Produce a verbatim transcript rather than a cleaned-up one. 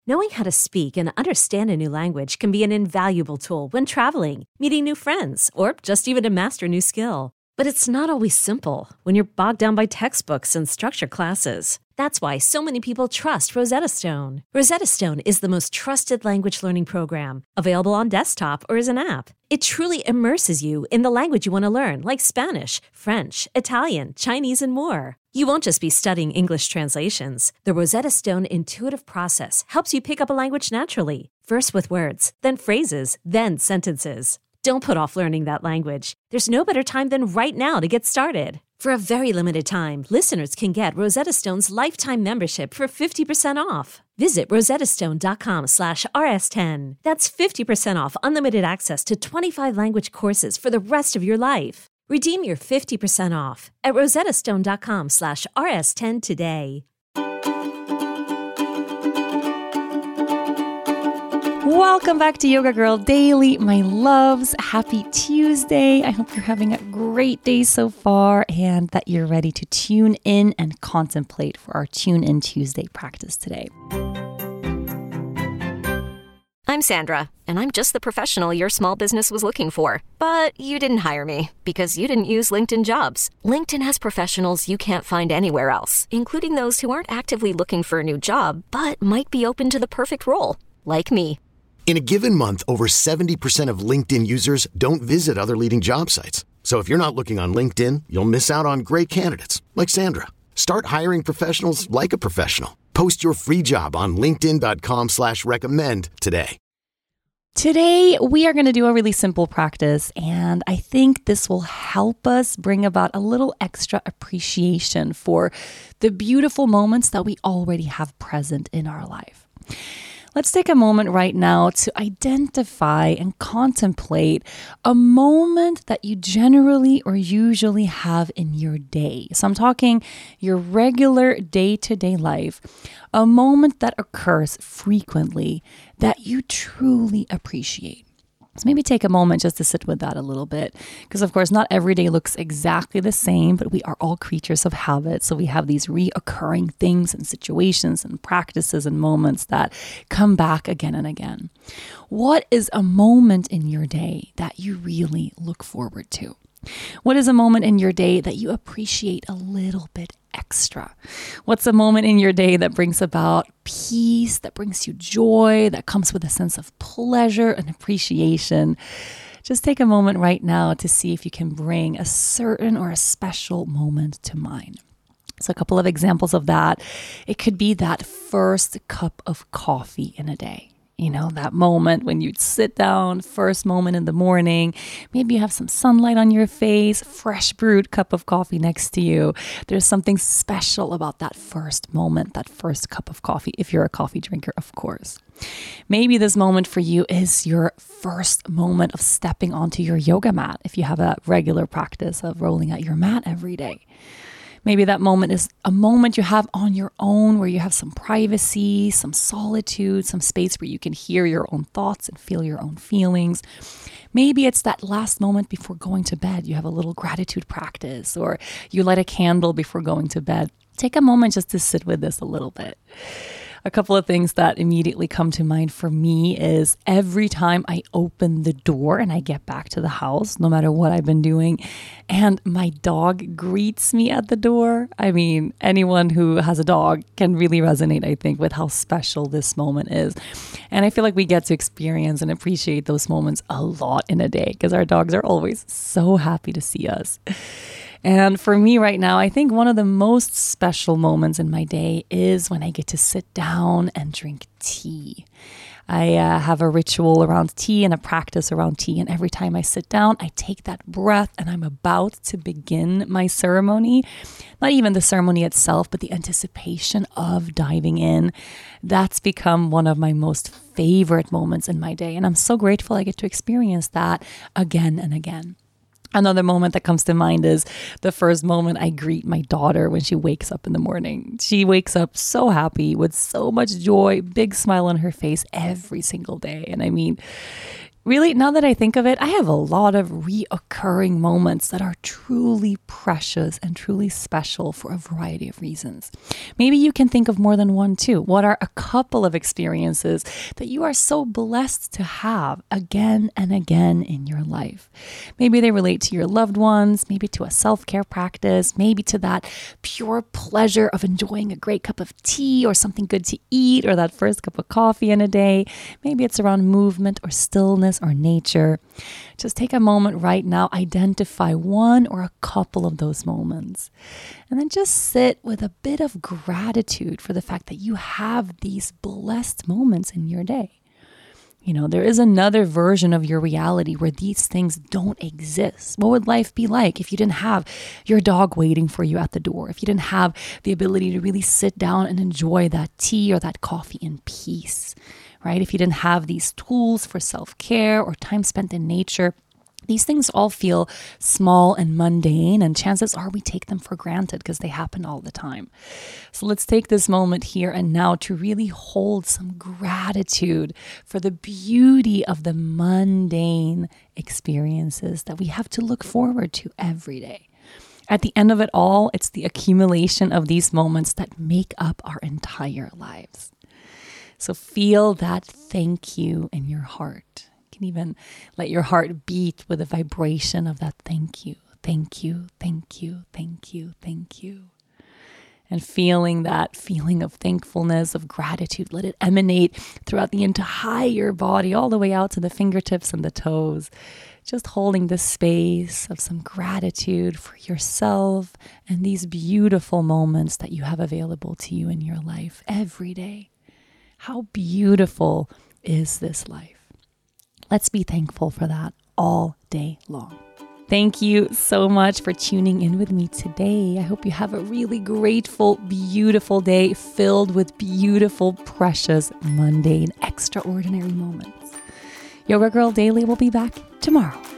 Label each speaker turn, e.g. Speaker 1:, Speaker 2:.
Speaker 1: Knowing how to speak and understand a new language can be an invaluable tool when traveling, meeting new friends, or just even to master a new skill. But it's not always simple when you're bogged down by textbooks and structured classes. That's why so many people trust Rosetta Stone. Rosetta Stone is the most trusted language learning program, available on desktop or as an app. It truly immerses you in the language you want to learn, like Spanish, French, Italian, Chinese, and more. You won't just be studying English translations. The Rosetta Stone intuitive process helps you pick up a language naturally, first with words, then phrases, then sentences. Don't put off learning that language. There's no better time than right now to get started. For a very limited time, listeners can get Rosetta Stone's lifetime membership for fifty percent off. Visit rosettastone.com slash rs10. That's fifty percent off unlimited access to twenty-five language courses for the rest of your life. Redeem your fifty percent off at rosettastone.com slash rs10 today.
Speaker 2: Welcome back to Yoga Girl Daily, my loves. Happy Tuesday. I hope you're having a great day so far and that you're ready to tune in and contemplate for our Tune In Tuesday practice today.
Speaker 3: I'm Sandra, and I'm just the professional your small business was looking for. But you didn't hire me because you didn't use LinkedIn Jobs. LinkedIn has professionals you can't find anywhere else, including those who aren't actively looking for a new job, but might be open to the perfect role, like me.
Speaker 4: In a given month, over seventy percent of LinkedIn users don't visit other leading job sites. So if you're not looking on LinkedIn, you'll miss out on great candidates like Sandra. Start hiring professionals like a professional. Post your free job on linkedin.com slash recommend today.
Speaker 2: Today, we are going to do a really simple practice, and I think this will help us bring about a little extra appreciation for the beautiful moments that we already have present in our life. Let's take a moment right now to identify and contemplate a moment that you generally or usually have in your day. So I'm talking your regular day-to-day life, a moment that occurs frequently that you truly appreciate. So maybe take a moment just to sit with that a little bit, because of course not every day looks exactly the same, but we are all creatures of habit. So we have these reoccurring things and situations and practices and moments that come back again and again. What is a moment in your day that you really look forward to? What is a moment in your day that you appreciate a little bit extra? What's a moment in your day that brings about peace, that brings you joy, that comes with a sense of pleasure and appreciation? Just take a moment right now to see if you can bring a certain or a special moment to mind. So a couple of examples of that. It could be that first cup of coffee in a day. You know, that moment when you sit down, first moment in the morning, maybe you have some sunlight on your face, fresh brewed cup of coffee next to you. There's something special about that first moment, that first cup of coffee, if you're a coffee drinker, of course. Maybe this moment for you is your first moment of stepping onto your yoga mat, if you have a regular practice of rolling out your mat every day. Maybe that moment is a moment you have on your own where you have some privacy, some solitude, some space where you can hear your own thoughts and feel your own feelings. Maybe it's that last moment before going to bed. You have a little gratitude practice, or you light a candle before going to bed. Take a moment just to sit with this a little bit. A couple of things that immediately come to mind for me is every time I open the door and I get back to the house, no matter what I've been doing, and my dog greets me at the door. I mean, anyone who has a dog can really resonate, I think, with how special this moment is. And I feel like we get to experience and appreciate those moments a lot in a day because our dogs are always so happy to see us. And for me right now, I think one of the most special moments in my day is when I get to sit down and drink tea. I uh, have a ritual around tea and a practice around tea. And every time I sit down, I take that breath and I'm about to begin my ceremony. Not even the ceremony itself, but the anticipation of diving in. That's become one of my most favorite moments in my day. And I'm so grateful I get to experience that again and again. Another moment that comes to mind is the first moment I greet my daughter when she wakes up in the morning. She wakes up so happy with so much joy, big smile on her face every single day. And I mean, Really, now that I think of it, I have a lot of reoccurring moments that are truly precious and truly special for a variety of reasons. Maybe you can think of more than one too. What are a couple of experiences that you are so blessed to have again and again in your life? Maybe they relate to your loved ones, maybe to a self-care practice, maybe to that pure pleasure of enjoying a great cup of tea or something good to eat, or that first cup of coffee in a day. Maybe it's around movement or stillness or nature. Just take a moment right now, identify one or a couple of those moments, and then just sit with a bit of gratitude for the fact that you have these blessed moments in your day. You know, there is another version of your reality where these things don't exist. What would life be like if you didn't have your dog waiting for you at the door? If you didn't have the ability to really sit down and enjoy that tea or that coffee in peace, right? If you didn't have these tools for self-care or time spent in nature, these things all feel small and mundane, and chances are we take them for granted because they happen all the time. So let's take this moment here and now to really hold some gratitude for the beauty of the mundane experiences that we have to look forward to every day. At the end of it all, it's the accumulation of these moments that make up our entire lives. So feel that thank you in your heart. You can even let your heart beat with the vibration of that thank you, thank you, thank you, thank you, thank you. And feeling that feeling of thankfulness, of gratitude, let it emanate throughout the entire body, all the way out to the fingertips and the toes. Just holding the space of some gratitude for yourself and these beautiful moments that you have available to you in your life every day. How beautiful is this life? Let's be thankful for that all day long. Thank you so much for tuning in with me today. I hope you have a really grateful, beautiful day filled with beautiful, precious, mundane, extraordinary moments. Yoga Girl Daily will be back tomorrow.